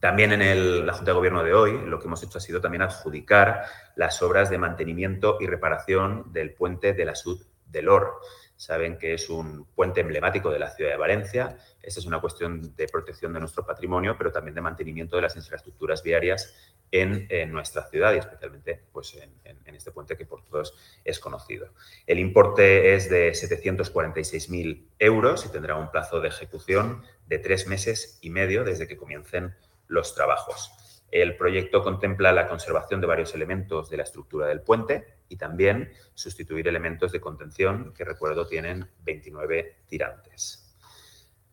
También en la Junta de Gobierno de hoy lo que hemos hecho ha sido también adjudicar las obras de mantenimiento y reparación del puente de la Sud del Or. Saben que es un puente emblemático de la ciudad de Valencia. Esta es una cuestión de protección de nuestro patrimonio, pero también de mantenimiento de las infraestructuras viarias en nuestra ciudad y especialmente pues, en este puente que por todos es conocido. El importe es de 746.000 euros y tendrá un plazo de ejecución de 3 meses y medio desde que comiencen los trabajos. El proyecto contempla la conservación de varios elementos de la estructura del puente y también sustituir elementos de contención que, recuerdo, tienen 29 tirantes.